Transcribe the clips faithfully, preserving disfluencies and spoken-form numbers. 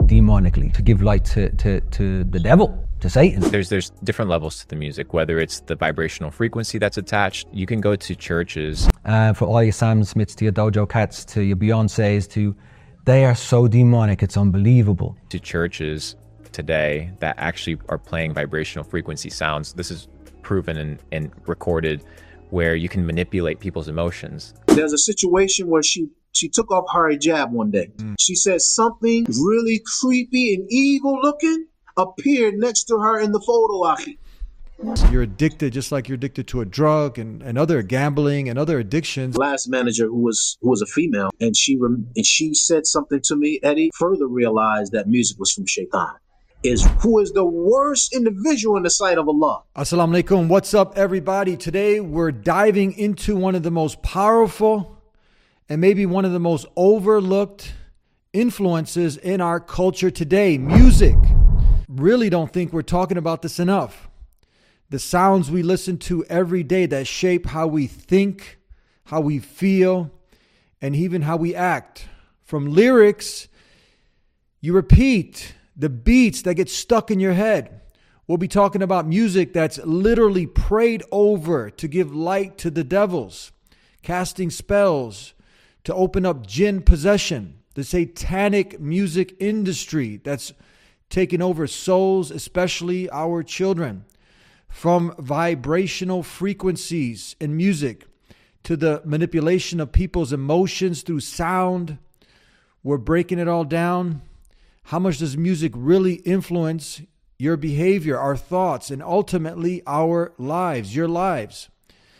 demonically, to give light to, to, to the devil, to Satan. There's there's different levels to the music, whether it's the vibrational frequency that's attached. You can go to churches. Uh, for all your Sam Smiths, to your Dojo Cats, to your Beyoncés, to they are so demonic, it's unbelievable. To churches today that actually are playing vibrational frequency sounds. This is proven and, and recorded, where you can manipulate people's emotions. There's a situation where she she took off her hijab one day. Mm. She said something really creepy and evil looking appeared next to her in the photo, Aki. You're addicted just like you're addicted to a drug and, and other gambling and other addictions. Last manager who was who was a female, and she rem- and she said something to me, Eddie, further realized that music was from Shaitan. Is who is the worst individual in the sight of Allah. Assalamu alaikum. What's up, everybody? Today we're diving into one of the most powerful and maybe one of the most overlooked influences in our culture today, music. Really don't think we're talking about this enough. The sounds we listen to every day that shape how we think, how we feel, and even how we act. From lyrics you repeat, the beats that get stuck in your head. We'll be talking about music that's literally prayed over to give light to the devils, casting spells to open up jinn possession, the satanic music industry that's taken over souls, especially our children. From vibrational frequencies in music to the manipulation of people's emotions through sound, we're breaking it all down. How much does music really influence your behavior, our thoughts, and ultimately our lives, your lives?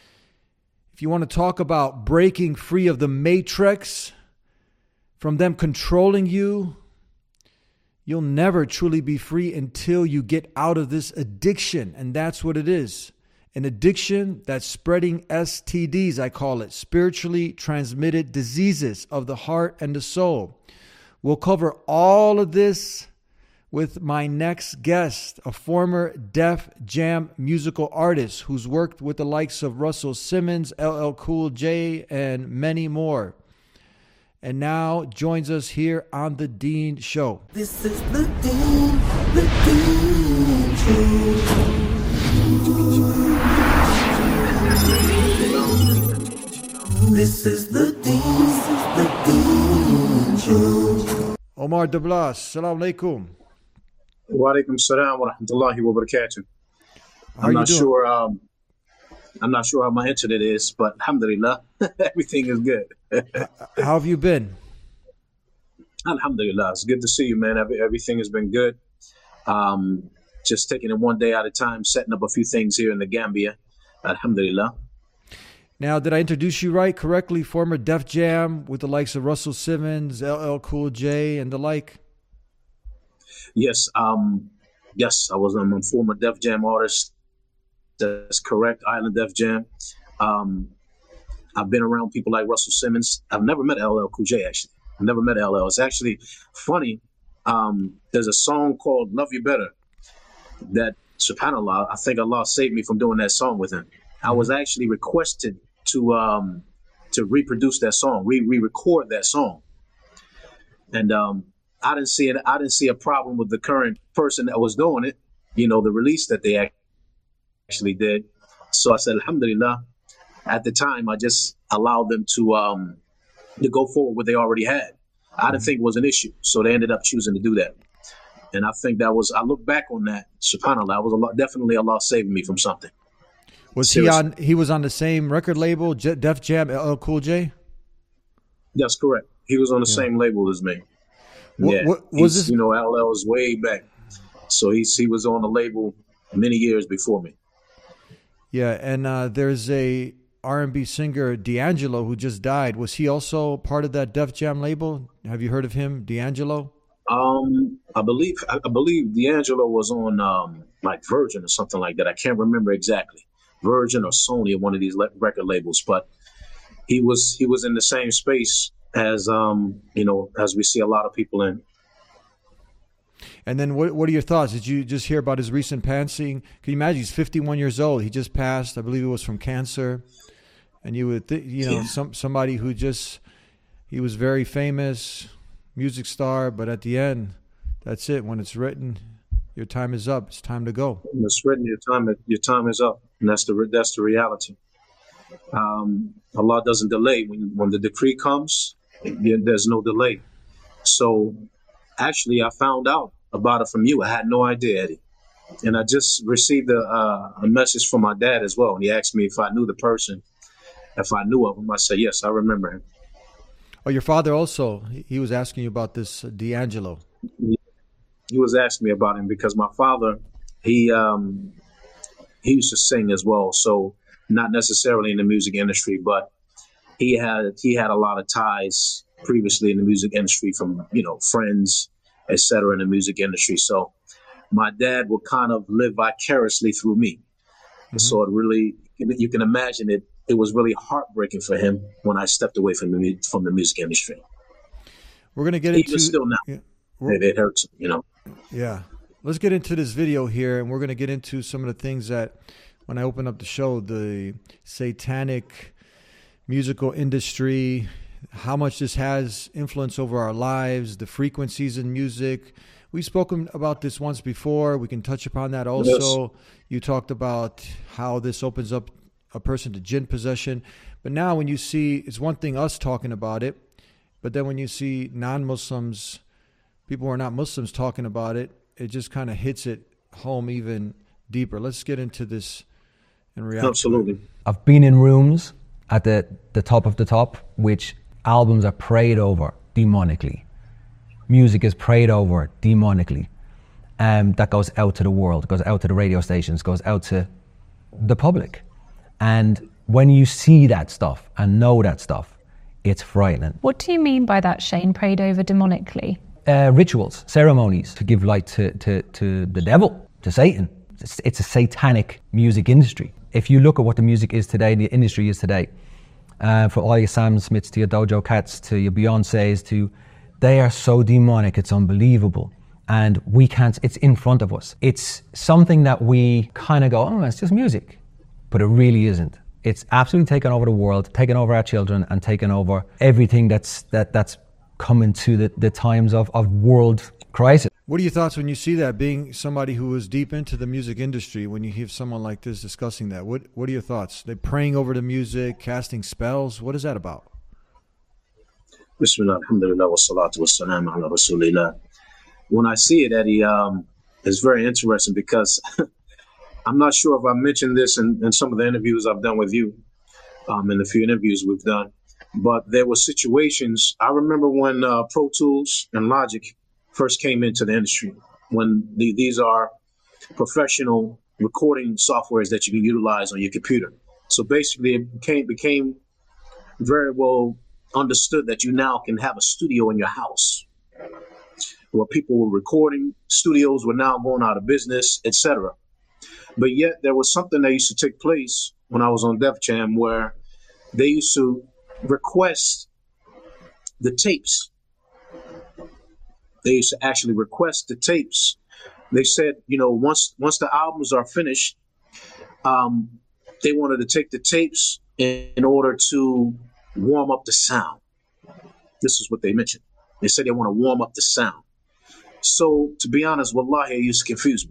If you want to talk about breaking free of the matrix, from them controlling you, you'll never truly be free until you get out of this addiction. And that's what it is. An addiction that's spreading S T Ds, I call it, spiritually transmitted diseases of the heart and the soul. We'll cover all of this with my next guest, a former Def Jam musical artist who's worked with the likes of Russell Simmons, L L Cool J, and many more. And now joins us here on The Dean Show. This is The Dean, The Dean Show. This is The Dean, The Dean Show. Omar Dablas, Assalamu alaikum. Wa alaikum salam wa rahmatullahi wa barakatuh. How I'm are not you doing? sure. Um, I'm not sure how my internet is, but alhamdulillah, everything is good. How have you been? Alhamdulillah, it's good to see you, man. Every, everything has been good. Um, just taking it one day at a time, setting up a few things here in the Gambia. Alhamdulillah. Now, did I introduce you right, correctly? Former Def Jam with the likes of Russell Simmons, L L Cool J, and the like? Yes, um, yes, I was I'm a former Def Jam artist. That's correct, Island Def Jam. Um, I've been around people like Russell Simmons. I've never met L L Cool J, actually. I've never met L L. It's actually funny. Um, there's a song called Love You Better that, subhanAllah, I think Allah saved me from doing that song with him. I was actually requested to um, to reproduce that song, re- re-record that song. And um, I didn't see it. I didn't see a problem with the current person that was doing it, you know, the release that they actually did. So I said, alhamdulillah. At the time, I just allowed them to um, to go forward what they already had. I didn't think it was an issue, so they ended up choosing to do that. And I think that was, I look back on that, subhanAllah, was a lot, definitely Allah saving me from something. Was Seriously. he on? He was on the same record label, J- Def Jam, L L Cool J? That's correct. He was on the Yeah. same label as me. What- yeah, what- was He's- this- You know, L L was way back, so he's he was on the label many years before me. Yeah, and uh, there's a R and B singer, D'Angelo, who just died. Was he also part of that Def Jam label? Have you heard of him, D'Angelo? Um, I believe I, I believe D'Angelo was on um like Virgin or something like that. I can't remember exactly, Virgin or Sony or one of these le- record labels. But he was he was in the same space as um you know as we see a lot of people in. And then what what are your thoughts? Did you just hear about his recent passing? Can you imagine? He's fifty-one years old. He just passed. I believe it was from cancer. And you would, th- you know, Yeah. some somebody who just, he was very famous, music star, but at the end, that's it. When it's written, your time is up. It's time to go. When it's written, your time your time is up, and that's the that's the reality. Um, Allah doesn't delay. When when the decree comes, there's no delay. So, actually, I found out about it from you. I had no idea, Eddie. And I just received a, uh, a message from my dad as well. And he asked me if I knew the person, if I knew of him. I said, yes, I remember him. Oh, your father also, he he was asking you about this uh, D'Angelo. He was asking me about him because my father, he um, he used to sing as well. So not necessarily in the music industry, but he had he had a lot of ties previously in the music industry from, you know, friends, et cetera, in the music industry. So my dad would kind of live vicariously through me. Mm-hmm. So it really, you can imagine it, it was really heartbreaking for him when I stepped away from the, from the music industry. We're going to get Even into... still now, yeah, it, it hurts, you know. Yeah. Let's get into this video here, and we're going to get into some of the things that, when I open up the show, the satanic musical industry, how much this has influence over our lives, the frequencies in music. We've spoken about this once before. We can touch upon that also. Yes. You talked about how this opens up a person to jinn possession. But now when you see, it's one thing us talking about it, but then when you see non-Muslims, people who are not Muslims talking about it, it just kind of hits it home even deeper. Let's get into this and react. Absolutely. I've been in rooms at the, the top of the top, which albums are prayed over demonically. Music is prayed over demonically. Um, that goes out to the world, goes out to the radio stations, goes out to the public. And when you see that stuff and know that stuff, it's frightening. What do you mean by that, Shane, prayed over demonically? Uh, rituals, ceremonies to give light to, to, to the devil, to Satan. It's, it's a satanic music industry. If you look at what the music is today, the industry is today, uh, for all your Sam Smiths to your Dojo Cats to your Beyoncés to, they are so demonic, it's unbelievable. And we can't, it's in front of us. It's something that we kind of go, oh, it's just music. But it really isn't. It's absolutely taken over the world, taken over our children, and taken over everything that's that that's coming to the, the times of, of world crisis. What are your thoughts when you see that, being somebody who is deep into the music industry, when you hear someone like this discussing that? What What are your thoughts? They're praying over the music, casting spells. What is that about? Bismillah, alhamdulillah, wa salatu wa salam ala rasulillah. When I see it, Eddie, um, it's very interesting because I'm not sure if I mentioned this in, in some of the interviews I've done with you, um, in the few interviews we've done, but there were situations. I remember when uh, Pro Tools and Logic first came into the industry, when the, these are professional recording softwares that you can utilize on your computer. So basically it became, became very well understood that you now can have a studio in your house where people were recording. Studios were now going out of business, et cetera. But yet there was something that used to take place when I was on Def Jam where they used to request the tapes. They used to actually request the tapes. They said, you know, once once the albums are finished, um, they wanted to take the tapes in, in order to warm up the sound. This is what they mentioned. They said they want to warm up the sound. So to be honest, wallahi, it used to confuse me.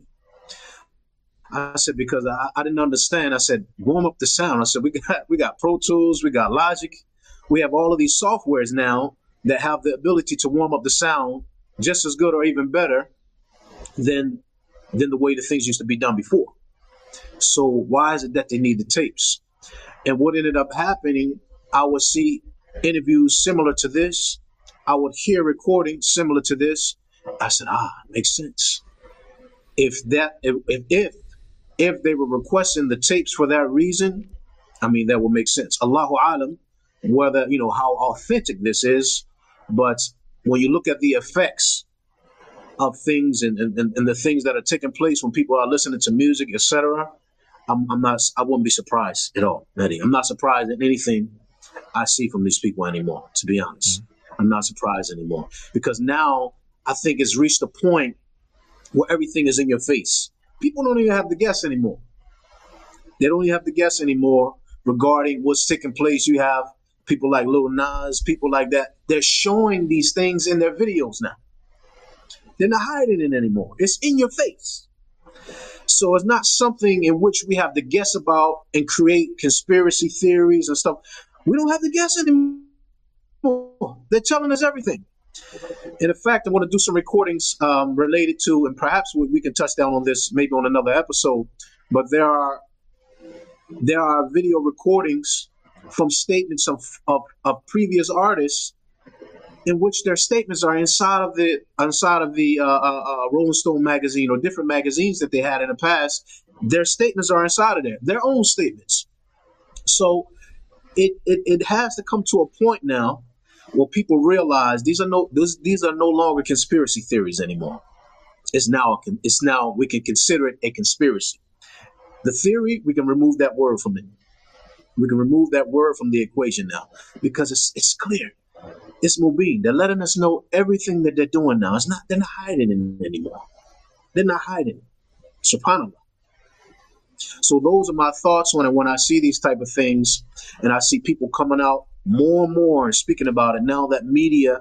I said, because I, I didn't understand. I said, warm up the sound. I said, we got we got Pro Tools, we got Logic. We have all of these softwares now that have the ability to warm up the sound just as good or even better than than the way the things used to be done before. So why is it that they need the tapes? And what ended up happening, I would see interviews similar to this. I would hear recordings similar to this. I said, ah, makes sense. If that, if, if, if they were requesting the tapes for that reason, I mean, that would make sense. Allahu alam, whether, you know, how authentic this is, but when you look at the effects of things and, and, and the things that are taking place when people are listening to music, et cetera, I'm, I'm not, I wouldn't be surprised at all, Eddie. I'm not surprised at anything I see from these people anymore, to be honest. Mm-hmm. I'm not surprised anymore because now I think it's reached a point where everything is in your face. People don't even have to guess anymore. They don't even have to guess anymore regarding what's taking place. You have people like Lil Nas, people like that. They're showing these things in their videos now. They're not hiding it anymore. It's in your face. So it's not something in which we have to guess about and create conspiracy theories and stuff. We don't have to guess anymore. They're telling us everything. And in fact, I want to do some recordings um, related to, and perhaps we, we can touch down on this maybe on another episode, but there are there are video recordings from statements of, of, of previous artists in which their statements are inside of the inside of the uh, uh, uh, Rolling Stone magazine or different magazines that they had in the past. Their statements are inside of there, their own statements. So it it, it has to come to a point now where people realize these are no these, these are no longer conspiracy theories anymore. It's now it's now we can consider it a conspiracy. The theory, we can remove that word from it. We can remove that word from the equation now because it's it's clear. It's Mubin. They're letting us know everything that they're doing now. It's not they're not hiding it anymore. They're not hiding it. SubhanAllah. So those are my thoughts on it when I see these type of things and I see people coming out more and more and speaking about it now that media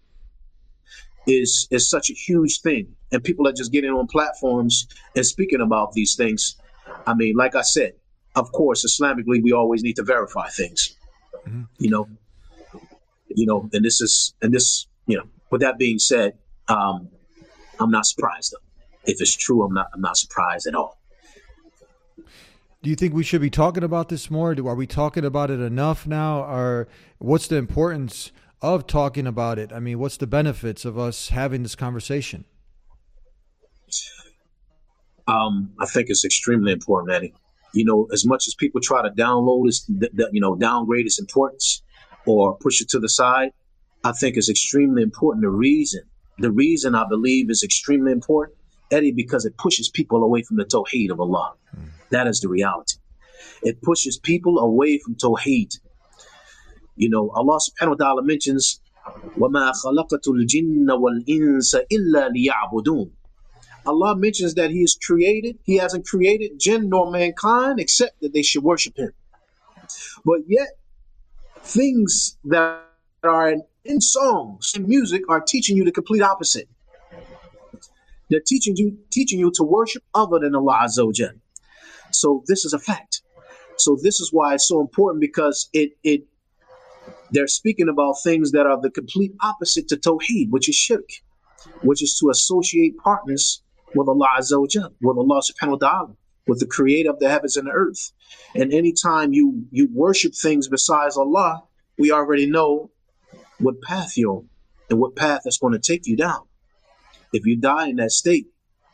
is is such a huge thing and people are just getting on platforms and speaking about these things. I mean, like I said, of course, Islamically, we always need to verify things, mm-hmm. you know, you know, and this is, and this, you know, with that being said, um, I'm not surprised though. If it's true, I'm not, I'm not surprised at all. Do you think we should be talking about this more? Do, are we talking about it enough now? Or what's the importance of talking about it? I mean, what's the benefits of us having this conversation? Um, I think it's extremely important, Eddie. You know, as much as people try to download its, you know, downgrade its importance or push it to the side, I think it's extremely important. The reason, the reason I believe is extremely important, Eddie, because it pushes people away from the Tawheed of Allah. Mm. That is the reality. It pushes people away from Tawheed. You know, Allah subhanahu wa ta'ala mentions, وَمَا خَلَقَتُ الْجِنَّ وَالْإِنسَ إِلَّا لِيَعْبُدُونَ. Allah mentions that he has created, he hasn't created jinn nor mankind except that they should worship him. But yet, things that are in, in songs and music are teaching you the complete opposite. They're teaching you teaching you to worship other than Allah Azza wa Jal. So this is a fact. So this is why it's so important because it it they're speaking about things that are the complete opposite to Tawheed, which is shirk, which is to associate partners with Allah Azza wa Jal, with Allah subhanahu wa ta'ala, with the creator of the heavens and the earth. And anytime you, you worship things besides Allah, we already know what path you're on and what path that's going to take you down. If you die in that state,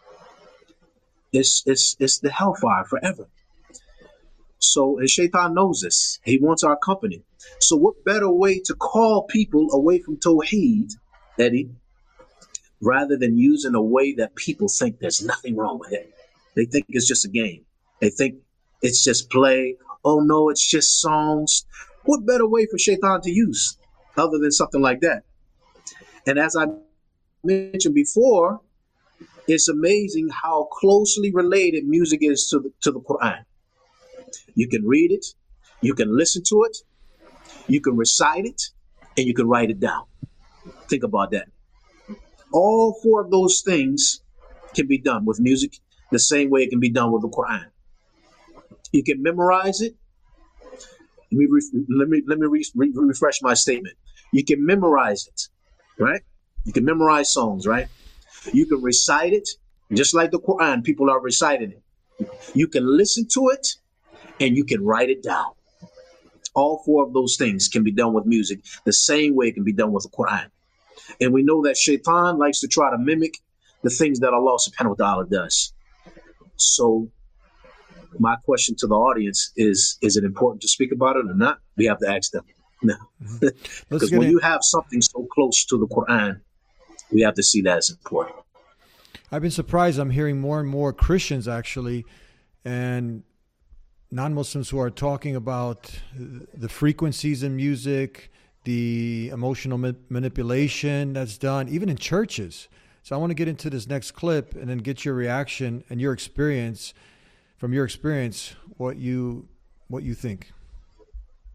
it's, it's, it's the hellfire forever. So, and Shaitan knows this. He wants our company. So what better way to call people away from Tawheed, Eddie, rather than using a way that people think there's nothing wrong with it. They think it's just a game. They think it's just play. Oh no, it's just songs. What better way for Shaitan to use other than something like that? And as I mentioned before, it's amazing how closely related music is to the, to the Quran. You can read it, you can listen to it, you can recite it, and you can write it down. Think about that. All four of those things can be done with music the same way it can be done with the Quran. You can memorize it. Let me re- let me let me re- re- refresh my statement. You can memorize it, right? You can memorize songs, right? You can recite it, just like the Quran. People are reciting it. You can listen to it, and you can write it down. All four of those things can be done with music the same way it can be done with the Quran. And we know that Shaitan likes to try to mimic the things that Allah subhanahu wa ta'ala does. So my question to the audience is, is it important to speak about it or not? We have to ask them now. Mm-hmm. Because when in. you have something so close to the Quran, we have to see that as important. I've been surprised. I'm hearing more and more Christians actually and non-Muslims who are talking about the frequencies in music, the emotional ma- manipulation that's done, even in churches. So I want to get into this next clip and then get your reaction and your experience, from your experience, what you what you think.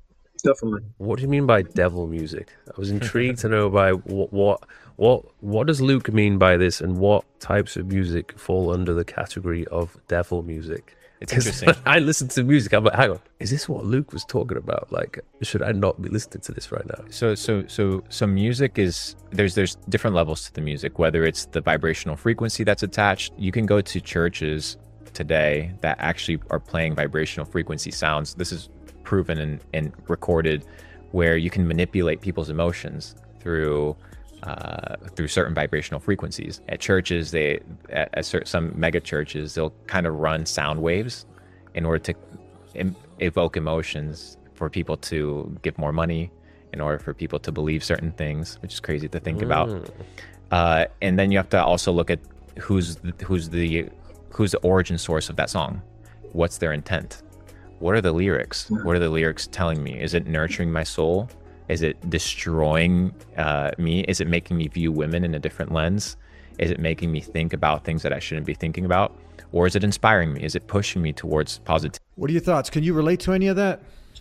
Definitely. What do you mean by devil music? I was intrigued to know by what, what what what does Luke mean by this, and what types of music fall under the category of devil music? It's interesting. I listen to music, I'm like, hang on, is this what Luke was talking about? Like, should I not be listening to this right now? So, so, so, so music is there's there's different levels to the music. Whether it's the vibrational frequency that's attached, you can go to churches today that actually are playing vibrational frequency sounds. This is proven and, and recorded, where you can manipulate people's emotions through uh, through certain vibrational frequencies. At churches, they at, at certain, some mega churches, they'll kind of run sound waves in order to em- evoke emotions for people to give more money, in order for people to believe certain things, which is crazy to think mm. about. Uh, and then you have to also look at who's who's the who's the origin source of that song. What's their intent? What are the lyrics? What are the lyrics telling me? Is it nurturing my soul? Is it destroying uh, me? Is it making me view women in a different lens? Is it making me think about things that I shouldn't be thinking about? Or is it inspiring me? Is it pushing me towards positivity? What are your thoughts? Can you relate to any of that?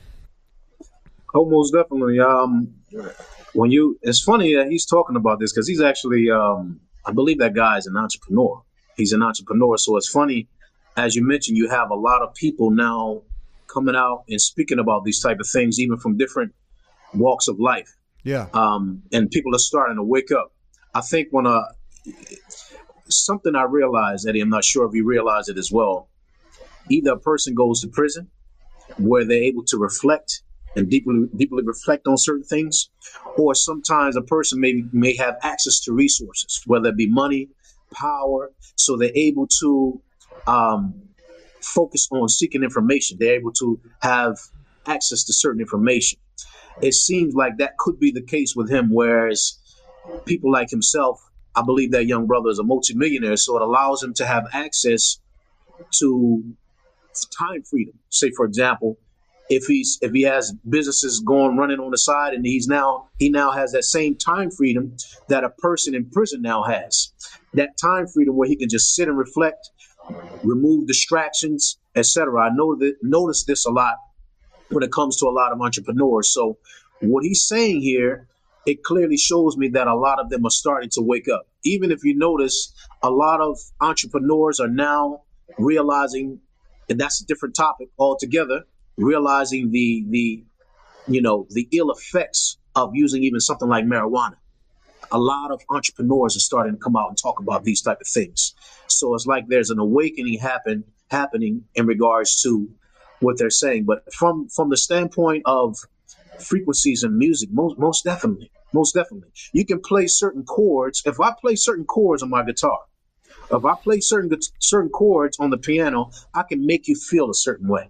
Oh, most definitely. Um, when you, it's funny that he's talking about this because he's actually, um, I believe that guy is an entrepreneur. He's an entrepreneur. So it's funny, as you mentioned, you have a lot of people now coming out and speaking about these type of things, even from different walks of life. Yeah. Um, and people are starting to wake up. I think when uh, something I realized, Eddie, I'm not sure if you realize it as well, either a person goes to prison where they're able to reflect and deeply deeply reflect on certain things, or sometimes a person may may have access to resources, whether it be money, power, so they're able to um, focus on seeking information. They're able to have access to certain information. It seems like that could be the case with him, whereas people like himself, I believe that young brother is a multimillionaire, so it allows him to have access to time freedom. Say, for example, if he's if he has businesses going running on the side, and he's now he now has that same time freedom that a person in prison now has. That time freedom where he can just sit and reflect, remove distractions, et cetera. I know that notice this a lot when it comes to a lot of entrepreneurs. So what he's saying here, it clearly shows me that a lot of them are starting to wake up. Even if you notice, a lot of entrepreneurs are now realizing, and that's a different topic altogether, realizing the the you know the ill effects of using even something like marijuana. A lot of entrepreneurs are starting to come out and talk about these type of things. So it's like there's an awakening happen happening in regards to what they're saying. But from from the standpoint of frequencies in music, most most definitely, most definitely, you can play certain chords. If I play certain chords on my guitar, if I play certain certain chords on the piano, I can make you feel a certain way.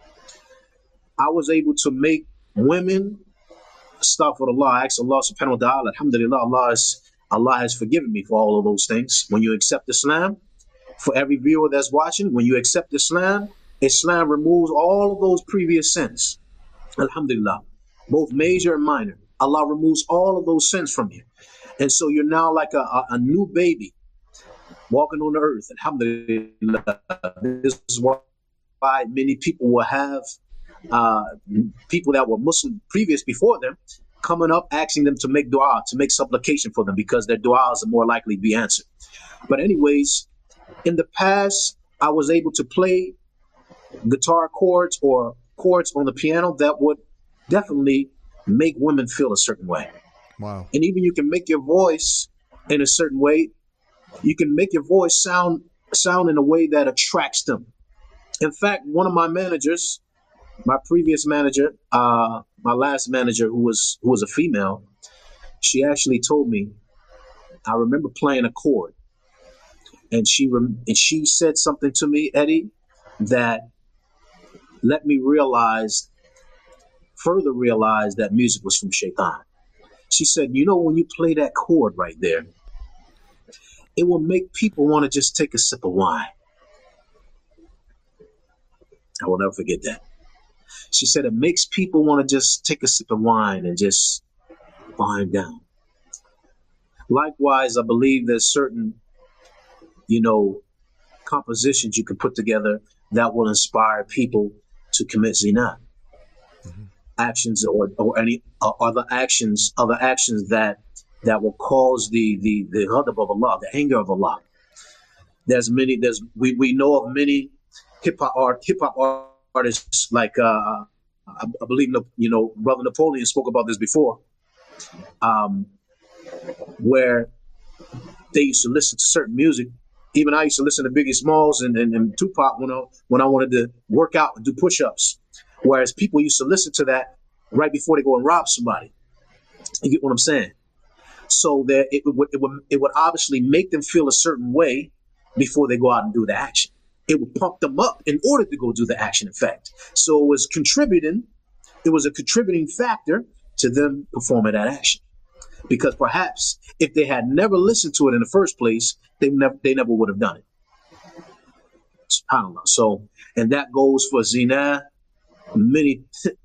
I was able to make women stop for the law. I asked Allah subhanahu wa ta'ala, alhamdulillah, Allah, is, Allah has forgiven me for all of those things. When you accept Islam, for every viewer that's watching, when you accept Islam, Islam removes all of those previous sins. Alhamdulillah, both major and minor. Allah removes all of those sins from you. And so you're now like a, a, a new baby walking on the earth. Alhamdulillah. This is why many people will have uh, people that were Muslim previous before them coming up, asking them to make dua, to make supplication for them, because their duas are more likely to be answered. But anyways, in the past, I was able to play guitar chords or chords on the piano that would definitely make women feel a certain way. Wow. And even you can make your voice in a certain way. You can make your voice sound sound in a way that attracts them. In fact, one of my managers, my previous manager, uh, my last manager, who was who was a female, she actually told me, I remember playing a chord, and she rem- and she said something to me, Eddie, that let me realize, further realize that music was from Shaitan. She said, you know, when you play that chord right there, it will make people want to just take a sip of wine. I will never forget that. She said it makes people want to just take a sip of wine and just wind down. Likewise, I believe there's certain, you know, compositions you can put together that will inspire people to commit zina. Mm-hmm. actions or, or any uh, other actions, other actions that that will cause the the the ghadab of Allah, the anger of Allah. There's many. There's we, we know of many hip hop art hip hop artists like uh, I, I believe you know Brother Napoleon spoke about this before, um, where they used to listen to certain music. Even I used to listen to Biggie Smalls and, and, and Tupac when I when I wanted to work out and do push-ups. Whereas people used to listen to that right before they go and rob somebody. You get what I'm saying? So that it would it would it would obviously make them feel a certain way before they go out and do the action. It would pump them up in order to go do the action. In fact, so it was contributing. It was a contributing factor to them performing that action. Because perhaps if they had never listened to it in the first place, they never they never would have done it. SubhanAllah. So, and that goes for zina. Many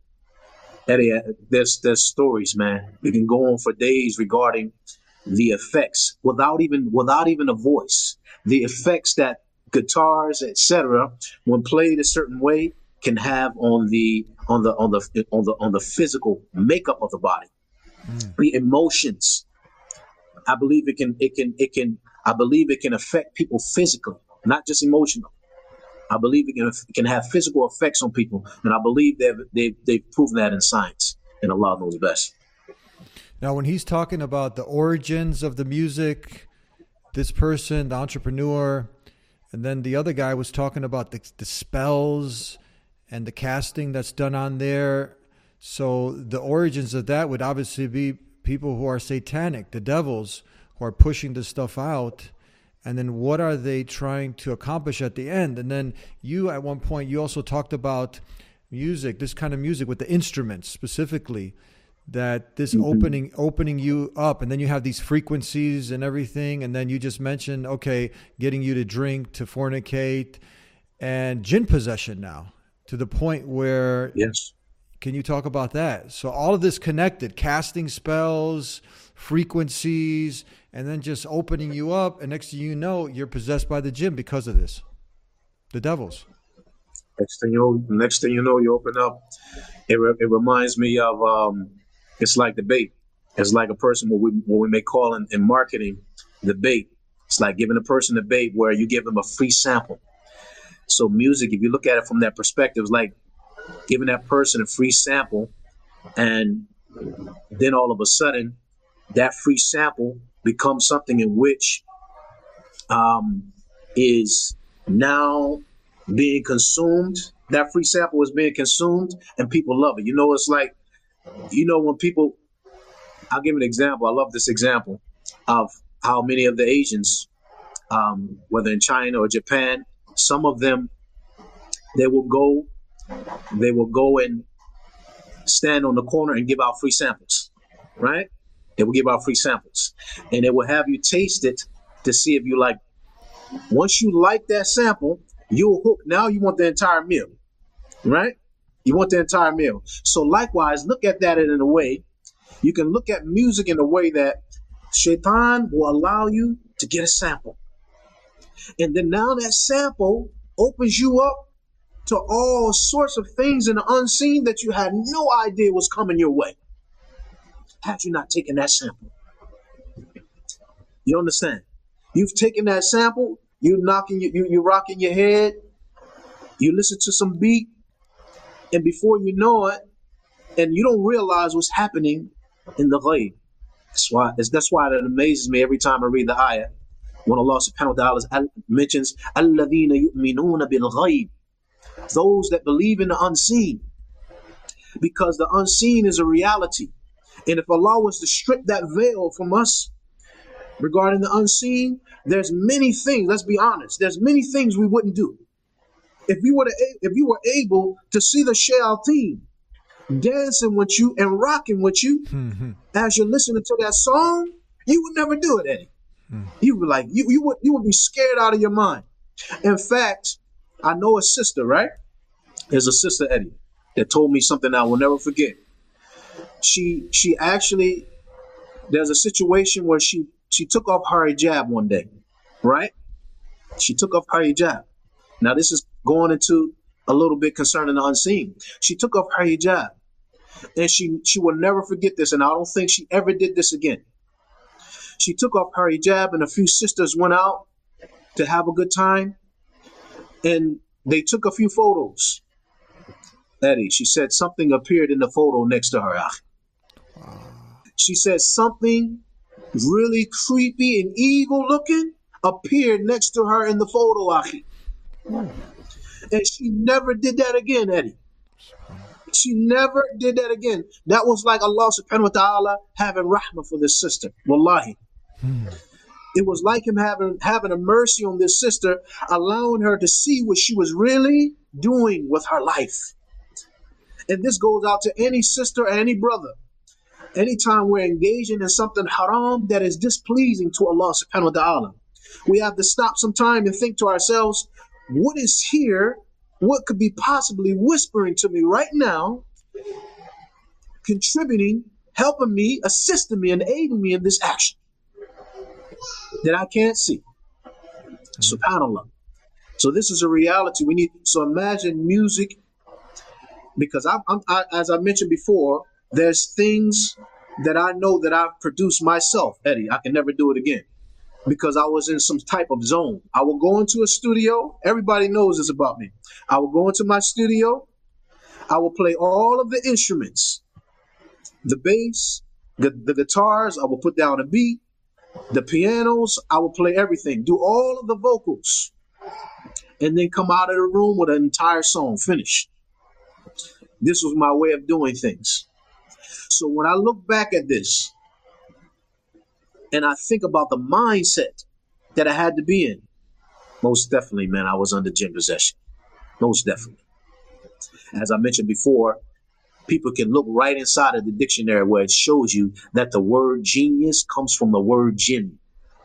there's there's stories, man. We can go on for days regarding the effects without even without even a voice. The effects that guitars, et cetera, when played a certain way, can have on the on the on the on the on the physical makeup of the body. Mm. The emotions. I believe it can it can it can I believe it can affect people physically, not just emotional. I believe it can, it can have physical effects on people, and I believe they've, they've they've proven that in science, and Allah knows best. Now, when he's talking about the origins of the music, this person, the entrepreneur, and then the other guy was talking about the, the spells and the casting that's done on there. So the origins of that would obviously be people who are satanic, the devils who are pushing this stuff out. And then what are they trying to accomplish at the end? And then you, at one point, you also talked about music, this kind of music with the instruments specifically, that this mm-hmm. opening opening you up. And then you have these frequencies and everything. And then you just mentioned, okay, getting you to drink, to fornicate, and jinn possession now, to the point where... Yes. Can you talk about that? So all of this connected, casting spells, frequencies, and then just opening you up. And next thing you know, you're possessed by the jinn because of this, the devils. Next thing you know, next thing you know, you open up. It, re- it reminds me of, um, it's like the bait. It's like a person, what we, what we may call in, in marketing, the bait. It's like giving a person a bait where you give them a free sample. So music, if you look at it from that perspective, it's like giving that person a free sample, and then all of a sudden that free sample becomes something in which um, is now being consumed. That free sample is being consumed and people love it. You know, it's like, you know, when people, I'll give an example. I love this example of how many of the Asians, um, whether in China or Japan, some of them, they will go They will go and stand on the corner and give out free samples, right? They will give out free samples, and they will have you taste it to see if you like. Once you like that sample, you'll hook. Now you want the entire meal, right? You want the entire meal. So likewise, look at that in a way. You can look at music in a way that Shaitan will allow you to get a sample, and then now that sample opens you up to all sorts of things in the unseen that you had no idea was coming your way, had you not taken that sample. You understand? You've taken that sample, you knocking, you, you you're rocking your head, you listen to some beat, and before you know it, and you don't realize what's happening in the ghaib. That's why that's why that amazes me every time I read the ayah when Allah subhanahu wa ta'ala mentions alladhina yu'minuna bil ghaib, those that believe in the unseen, because the unseen is a reality. And if Allah was to strip that veil from us regarding the unseen, there's many things, let's be honest, there's many things we wouldn't do. If you were to, if you were able to see the shayateen dancing with you and rocking with you mm-hmm. as you're listening to that song, you would never do it, Eddie. Mm. You would like you you would you would be scared out of your mind. In fact, I know a sister, right? There's a sister, Eddie, that told me something I will never forget. She she actually, there's a situation where she, she took off her hijab one day, right? She took off her hijab. Now this is going into a little bit concerning the unseen. She took off her hijab. And she, she will never forget this, and I don't think she ever did this again. She took off her hijab, and a few sisters went out to have a good time, and they took a few photos. Eddie, she said something appeared in the photo next to her. She said something really creepy and evil looking appeared next to her in the photo, Achi. And she never did that again, Eddie. She never did that again. That was like Allah subhanahu wa ta'ala having rahmah for this sister. Wallahi. Hmm. It was like him having, having a mercy on this sister, allowing her to see what she was really doing with her life. And this goes out to any sister or any brother. Anytime we're engaging in something haram that is displeasing to Allah subhanahu wa ta'ala, we have to stop some time and think to ourselves, what is here? What could be possibly whispering to me right now, contributing, helping me, assisting me, and aiding me in this action that I can't see? SubhanAllah. So this is a reality. We need. So imagine music, because I'm, I'm I, as I mentioned before, there's things that I know that I've produced myself, Eddie. I can never do it again because I was in some type of zone. I will go into a studio. Everybody knows this about me. I will go into my studio. I will play all of the instruments, the bass, the, the guitars. I will put down a beat, the pianos. I will play everything, do all of the vocals, and then come out of the room with an entire song finished. This was my way of doing things. So when I look back at this and I think about the mindset that I had to be in, most definitely, man, I was under jinn possession. Most definitely. As I mentioned before, people can look right inside of the dictionary where it shows you that the word genius comes from the word jinn.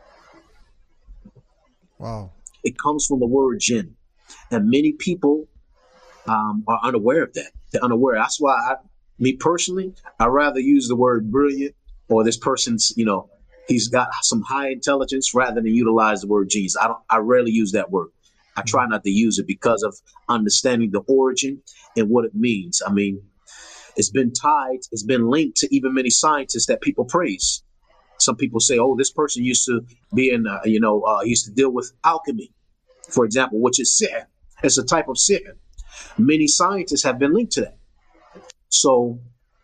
Wow. It comes from the word jinn. And many people um, are unaware of that. They're unaware. That's why I, me personally, I rather use the word brilliant, or this person's, you know, he's got some high intelligence, rather than utilize the word genius. I don't. I rarely use that word. I try not to use it because of understanding the origin and what it means. I mean, it's been tied, it's been linked to even many scientists that people praise. Some people say, "Oh, this person used to be in, uh, you know, uh, used to deal with alchemy, for example, which is sihr. It's a type of sihr." Many scientists have been linked to that. So,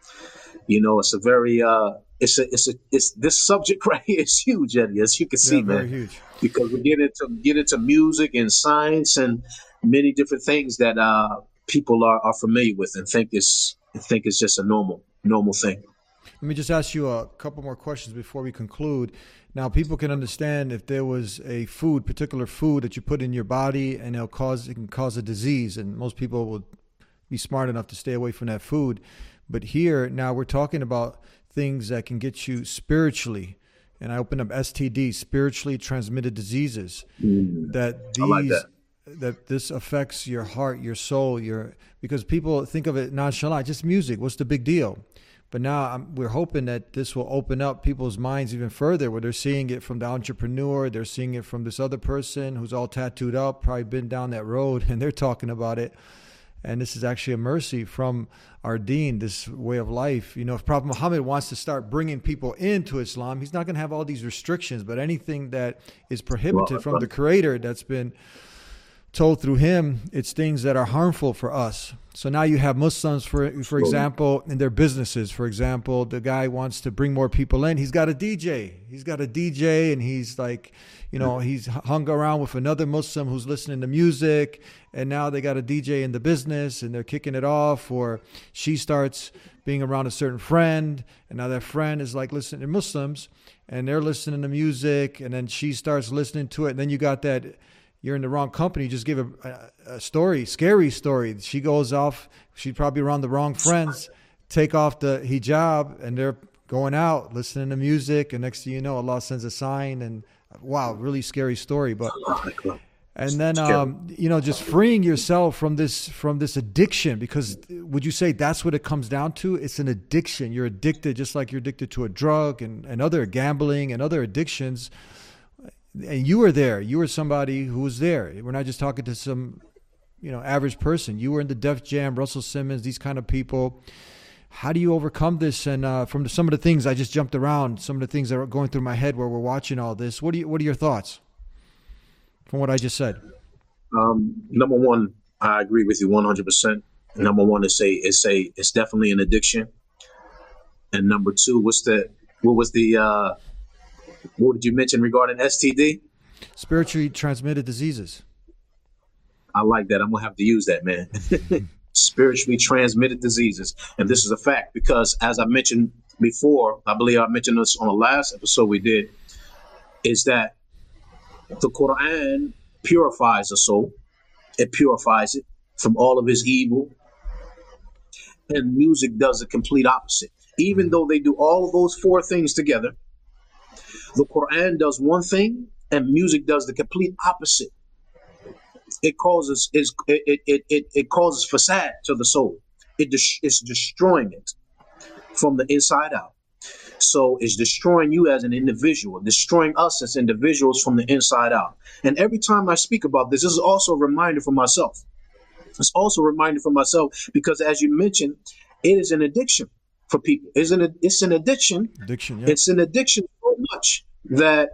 you know, it's a very, uh, it's a, it's a, it's this subject right here is huge, Eddie, as you can see, yeah, man. Very huge. Because we get into get into music and science and many different things that uh, people are, are familiar with and think it's think it's just a normal normal thing. Let me just ask you a couple more questions before we conclude. Now, people can understand if there was a food, particular food that you put in your body, and it'll cause it can cause a disease, and most people will be smart enough to stay away from that food. But here, now we're talking about things that can get you spiritually. And I opened up S T D, spiritually transmitted diseases, mm. that these like that. that this affects your heart, your soul, your because people think of it nonchalant, just music. What's the big deal? But now I'm, we're hoping that this will open up people's minds even further, where they're seeing it from the entrepreneur, they're seeing it from this other person who's all tattooed up, probably been down that road, and they're talking about it. And this is actually a mercy from our deen, this way of life. You know, if Prophet Muhammad wants to start bringing people into Islam, he's not going to have all these restrictions, but anything that is prohibited from the Creator that's been told through him, it's things that are harmful for us. So now you have Muslims, for for example, in their businesses. For example, the guy wants to bring more people in. He's got a D J. He's got a D J, and he's like, you know, he's hung around with another Muslim who's listening to music, and now they got a D J in the business, and they're kicking it off. Or she starts being around a certain friend, and now that friend is like listening to Muslims, and they're listening to music, and then she starts listening to it, and then you got that. You're in the wrong company. Just give a, a, a story, scary story. She goes off. She's probably around the wrong friends. Take off the hijab, and they're going out, listening to music. And next thing you know, Allah sends a sign. And wow, really scary story. But and then um, you know, just freeing yourself from this from this addiction. Because would you say that's what it comes down to? It's an addiction. You're addicted, just like you're addicted to a drug and, and other gambling and other addictions. And you were there. You were somebody who was there. We're not just talking to some, you know, average person. You were in the Def Jam, Russell Simmons, these kind of people. How do you overcome this? And uh, from some of the things I just jumped around, some of the things that are going through my head while we're watching all this. What do you? What are your thoughts from what I just said? Um, number one, I agree with you one hundred percent. Number one is say is say it's definitely an addiction. And number two, what's the what was the uh, what did you mention regarding S T D? Spiritually transmitted diseases. I like that. I'm gonna have to use that, man. Spiritually transmitted diseases, and this is a fact because, as I mentioned before, I believe I mentioned this on the last episode we did, is that the Quran purifies the soul. It purifies it from all of its evil. And music does the complete opposite. Even though they do all of those four things together, the Quran does one thing and music does the complete opposite. It causes it it it it, it causes facade to the soul. It de- it's destroying it from the inside out. So it's destroying you as an individual, destroying us as individuals from the inside out. And every time I speak about this, this is also a reminder for myself. It's also a reminder for myself because, as you mentioned, it is an addiction for people. It's an, it's an addiction. Addiction, yeah. It's an addiction so much that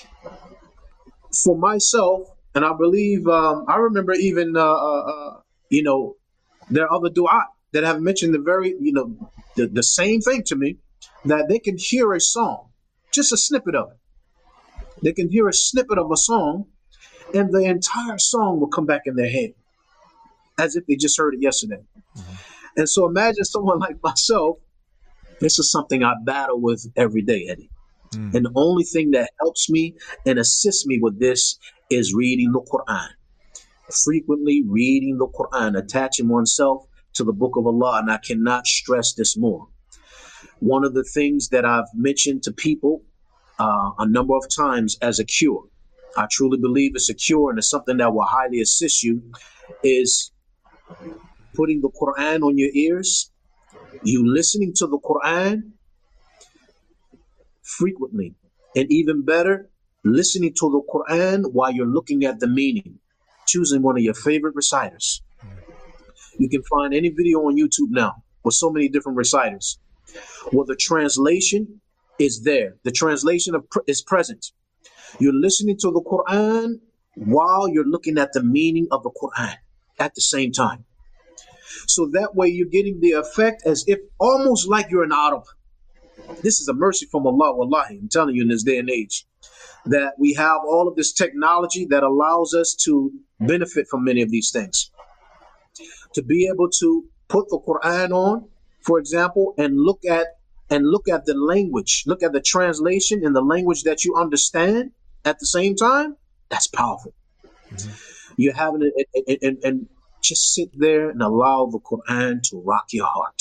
for myself, and I believe, um, I remember even, uh, uh, you know, there are other du'a that have mentioned the very, you know, the, the same thing to me, that they can hear a song, just a snippet of it. They can hear a snippet of a song and the entire song will come back in their head as if they just heard it yesterday. Mm-hmm. And so imagine someone like myself, this is something I battle with every day, Eddie. Mm. And the only thing that helps me and assists me with this is reading the Quran. Frequently reading the Quran, attaching oneself to the book of Allah. And I cannot stress this more. One of the things that I've mentioned to people uh, a number of times as a cure, I truly believe it's a cure and it's something that will highly assist you, is putting the Quran on your ears, you listening to the Quran frequently, and even better, listening to the Quran while you're looking at the meaning, choosing one of your favorite reciters. You can find any video on YouTube now with so many different reciters. Well, the translation is there. The translation of pr- is present. You're listening to the Quran while you're looking at the meaning of the Quran at the same time. So that way you're getting the effect as if almost like you're an Arab. This is a mercy from Allah, wallahi. I'm telling you in this day and age that we have all of this technology that allows us to benefit from many of these things. To be able to put the Quran on, for example, and look at and look at the language, look at the translation in the language that you understand at the same time, that's powerful. Mm-hmm. You're having it, and, and just sit there and allow the Quran to rock your heart.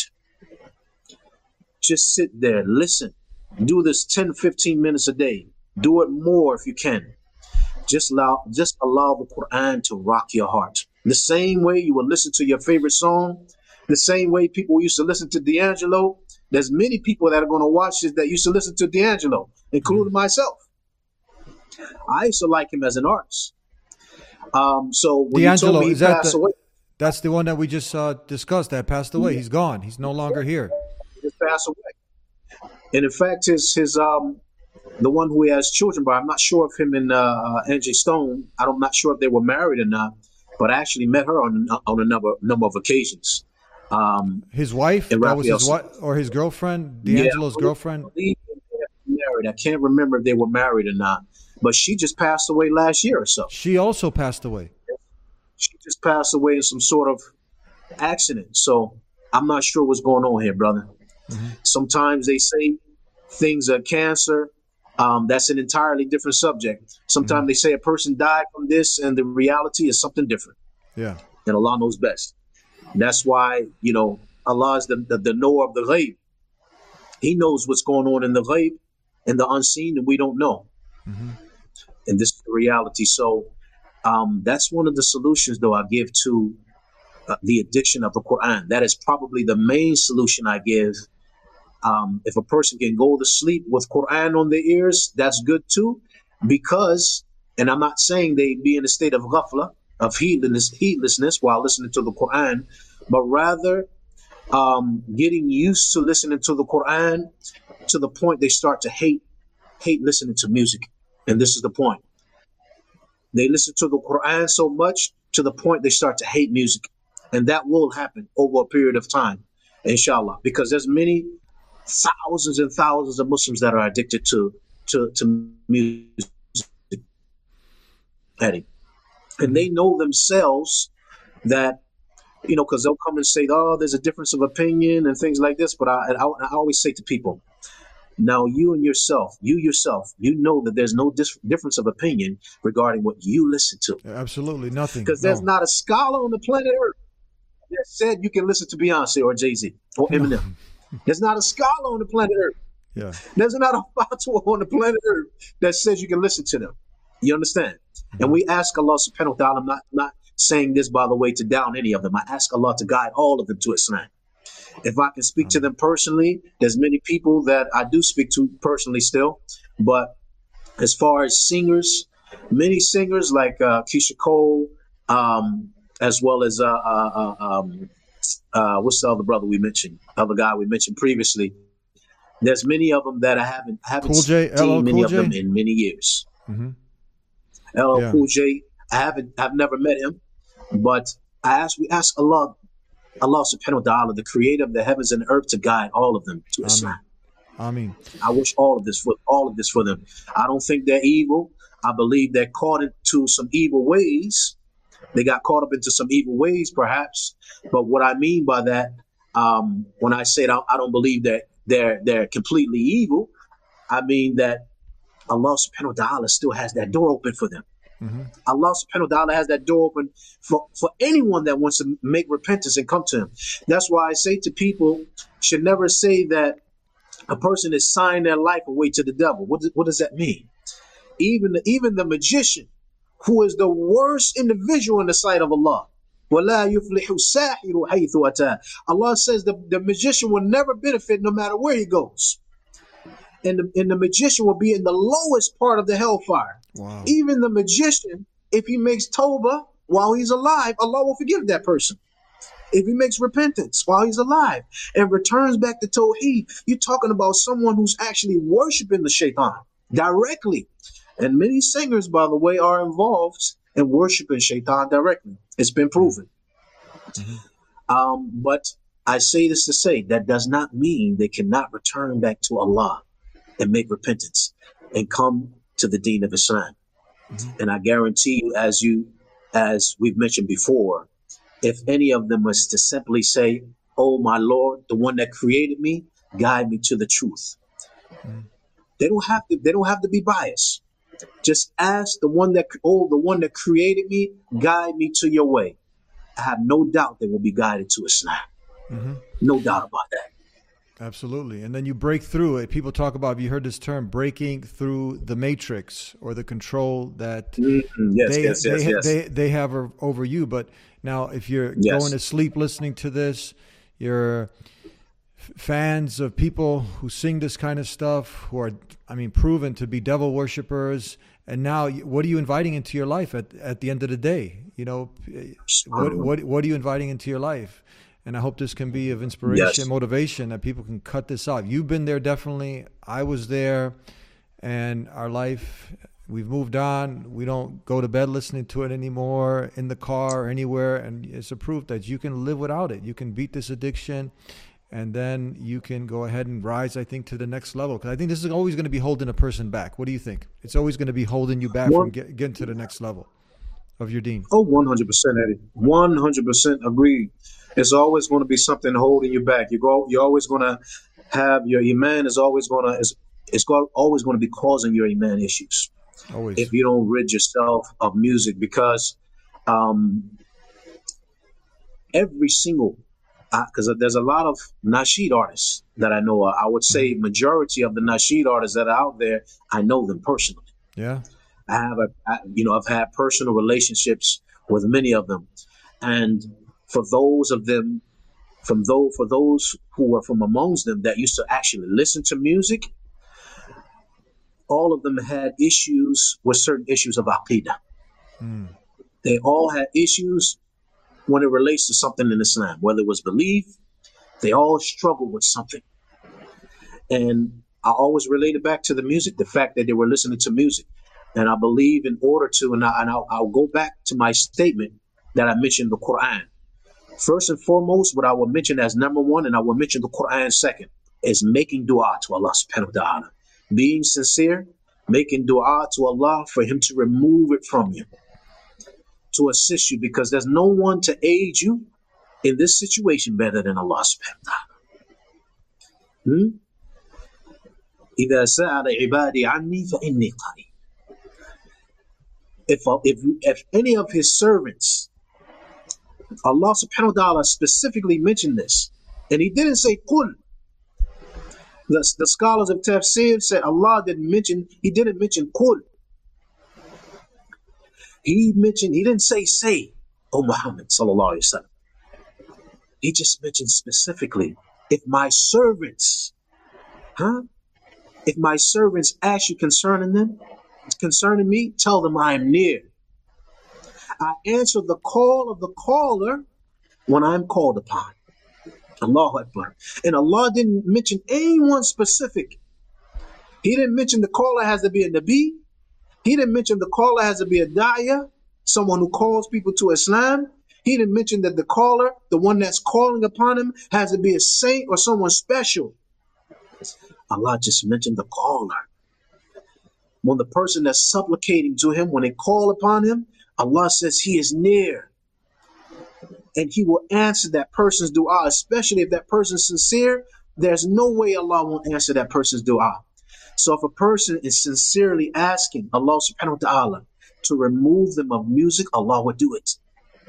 Just sit there, listen. Do this ten, fifteen minutes a day. Do it more if you can. Just allow, just allow the Quran to rock your heart. The same way you will listen to your favorite song, the same way people used to listen to D'Angelo. There's many people that are going to watch this that used to listen to D'Angelo, including myself. I used to like him as an artist. Um, so when D'Angelo, you told me he is that passed the, away, that's the one that we just uh, discussed that passed away. He's gone. He's no longer here. He just passed away. And in fact, his his um the one who he has children by, I'm not sure if him and uh, Angie Stone, I'm not sure if they were married or not, but I actually met her on on a number number of occasions. Um, his wife, that was his what, or his girlfriend, D'Angelo's yeah, girlfriend. Married. I can't remember if they were married or not, but she just passed away last year or so. She also passed away. She just passed away in some sort of accident. So I'm not sure what's going on here, brother. Mm-hmm. Sometimes they say things are cancer. Um, that's an entirely different subject. Sometimes mm-hmm. they say a person died from this, and the reality is something different. Yeah, and Allah knows best. That's why, you know, Allah is the, the, the knower of the ghaib. He knows what's going on in the ghaib and the unseen, and we don't know. Mm-hmm. And this is the reality. So um, that's one of the solutions, though, I give to uh, the addiction of the Quran. That is probably the main solution I give. Um, if a person can go to sleep with Quran on their ears, that's good too. Because, and I'm not saying they be in a state of ghafla, of heedlessness, heedlessness while listening to the Quran, but rather um, getting used to listening to the Quran to the point they start to hate hate listening to music. And this is the point. They listen to the Quran so much to the point they start to hate music. And that will happen over a period of time, inshallah, because there's many thousands and thousands of Muslims that are addicted to to, to music. And they know themselves that, you know, because they'll come and say, oh, there's a difference of opinion and things like this. But I, I, I always say to people, now you and yourself, you yourself, you know that there's no dis- difference of opinion regarding what you listen to. Absolutely nothing. Because no. there's not a scholar on the planet Earth that said you can listen to Beyonce or Jay-Z or Eminem. No. There's not a scholar on the planet Earth. Yeah. There's not a fatwa on the planet Earth that says you can listen to them. You understand? Mm-hmm. And we ask Allah subhanahu wa ta'ala, I'm not, not saying this, by the way, to down any of them. I ask Allah to guide all of them to Islam. If I can speak to them personally, there's many people that I do speak to personally still. But as far as singers, many singers like uh, Keisha Cole, um, as well as, uh, uh, uh, um, uh, what's the other brother we mentioned? Other guy we mentioned previously. There's many of them that I haven't, haven't Cool J, seen L L many Cool of J? them in many years. Mm-hmm. L L Yeah. Cool J, I haven't, I've never met him, but I ask, we ask Allah, Allah subhanahu wa ta'ala, the creator of the heavens and the earth, to guide all of them to Islam. I mean, I wish all of this for all of this for them. I don't think they're evil. I believe they're caught into some evil ways. They got caught up into some evil ways, perhaps. But what I mean by that, um, when I say that I don't believe that they're they're completely evil, I mean that Allah subhanahu wa ta'ala still has that door open for them. Mm-hmm. Allah subhanahu wa ta'ala has that door open for, for anyone that wants to make repentance and come to him. That's why I say to people, should never say that a person is signing their life away to the devil. What, what does that mean? Even the, even the magician, who is the worst individual in the sight of Allah. وَلَا يُفْلِحُ السَّاحِرُ حَيْثُ أَتَى. Allah says the, the magician will never benefit no matter where he goes. And the, and the magician will be in the lowest part of the hellfire. Wow. Even the magician, if he makes tawbah while he's alive, Allah will forgive that person. If he makes repentance while he's alive and returns back to Tawheed, you're talking about someone who's actually worshiping the shaitan directly. And many singers, by the way, are involved in worshiping shaitan directly. It's been proven. Mm-hmm. Um, but I say this to say that does not mean they cannot return back to Allah and make repentance and come to the deen of Islam. Mm-hmm. And I guarantee you, as you, as we've mentioned before, if any of them was to simply say, oh, my Lord, the one that created me, guide me to the truth. Mm-hmm. They don't have to, they don't have to be biased. Just ask the one that, oh, the one that created me, guide me to your way. I have no doubt they will be guided to Islam. Mm-hmm. No doubt about that. Absolutely. And then you break through it. People talk about, have you heard this term, breaking through the matrix or the control that mm-hmm. yes, they, yes, yes, they, yes. they, they have over you. But now if you're yes. going to sleep listening to this, you're fans of people who sing this kind of stuff, who are, I mean, proven to be devil worshippers. And now what are you inviting into your life at, at the end of the day? You know, what, what, what are you inviting into your life? And I hope this can be of inspiration, yes. motivation, that people can cut this off. You've been there, definitely. I was there. And our life, we've moved on. We don't go to bed listening to it anymore, in the car or anywhere. And it's a proof that you can live without it. You can beat this addiction. And then you can go ahead and rise, I think, to the next level. Because I think this is always going to be holding a person back. What do you think? It's always going to be holding you back well, from get, getting to the next level of your deen. Oh, one hundred percent, Eddie. one hundred percent agreed. It's always going to be something holding you back. You go, you're always going to have your iman is always going to, it's, it's always going to be causing your iman issues. Always. If you don't rid yourself of music, because um, every single, because uh, there's a lot of nasheed artists that I know. I would say majority of the nasheed artists that are out there, I know them personally. Yeah. I have a, I, you know, I've had personal relationships with many of them. And for those of them, from those, for those who were from amongst them that used to actually listen to music, all of them had issues with certain issues of aqidah. Mm. They all had issues when it relates to something in Islam, whether it was belief, They all struggle with something. And I always relate it back to the music, the fact that they were listening to music. And I believe in order to, and, I, and I'll, I'll go back to my statement that I mentioned the Quran. First and foremost, what I will mention as number one, and I will mention the Quran second, is making dua to Allah subhanahu wa ta'ala. Being sincere, making dua to Allah for Him to remove it from you, to assist you, because there's no one to aid you in this situation better than Allah subhanahu wa ta'ala. Hmm? إِذَا سَأَلَ عِبَادِي عَنِّي فَإِنِّي قَرِيبٌ. If, if, if any of His servants, Allah subhanahu wa ta'ala specifically mentioned this, and He didn't say qul. The, the scholars of tafsir said Allah didn't mention, He didn't mention qul. He mentioned, He didn't say say, O Muhammad sallallahu alayhi wa sallam. He just mentioned specifically, if my servants, huh? If my servants ask you concerning them, concerning me, tell them I am near. I answer the call of the caller when I am called upon. Allahu Akbar. And Allah didn't mention anyone specific. He didn't mention the caller has to be a Nabi. He didn't mention the caller has to be a Da'iyah, someone who calls people to Islam. He didn't mention that the caller, the one that's calling upon him, has to be a saint or someone special. Allah just mentioned the caller. When the person that's supplicating to Him, when they call upon Him, Allah says He is near. And He will answer that person's dua, especially if that person's sincere. There's no way Allah won't answer that person's dua. So if a person is sincerely asking Allah subhanahu wa ta'ala to remove them of music, Allah will do it.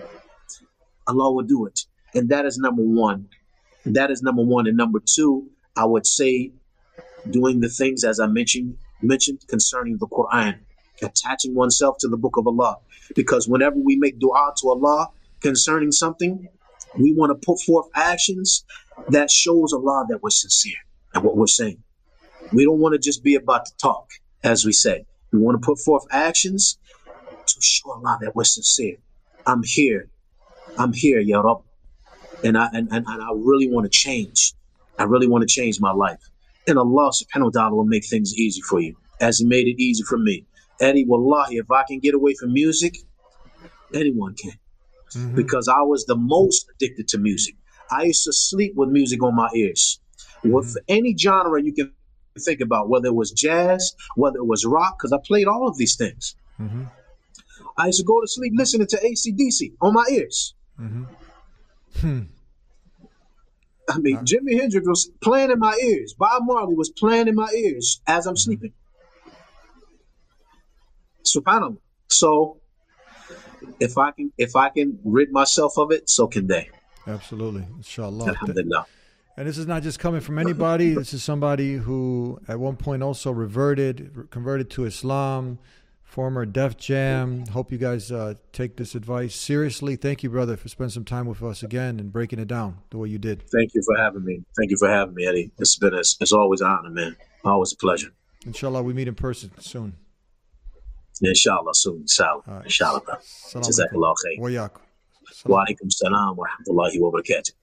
Allah will do it. And that is number one. That is number one. And number two, I would say doing the things as I mentioned mentioned concerning the Quran, attaching oneself to the book of Allah. Because whenever we make dua to Allah concerning something, we want to put forth actions that shows Allah that we're sincere and what we're saying. We don't want to just be about to talk, as we say. We want to put forth actions to show Allah that we're sincere. I'm here. I'm here, Ya Rabb. And I and, and, and I really want to change. I really want to change my life. And Allah subhanahu wa ta'ala will make things easy for you, as He made it easy for me. Eddie, wallahi, if I can get away from music, anyone can. Mm-hmm. Because I was the most addicted to music. I used to sleep with music on my ears. Mm-hmm. With any genre you can think about, whether it was jazz, whether it was rock, because I played all of these things. Mm-hmm. I used to go to sleep listening to A C D C on my ears. Mm-hmm. Hmm. I mean, Jimi Hendrix was playing in my ears. Bob Marley was playing in my ears as I'm sleeping. Subhanallah. So if I can if I can rid myself of it, so can they. Absolutely. Inshallah. Alhamdulillah. And this is not just coming from anybody. This is somebody who at one point also reverted, converted to Islam, former Def Jam. Hope you guys uh, take this advice seriously. Thank you, brother, for spending some time with us again and breaking it down the way you did. Thank you for having me. Thank you for having me, Eddie. It's been a, it's always an honor, man. Always a pleasure. Inshallah, we meet in person soon. Inshallah, soon. Inshallah. Right. Inshallah. Jazakallah khair. Wa yakum. Wa alaikum salam wa rahmatullahi wa barakatuh.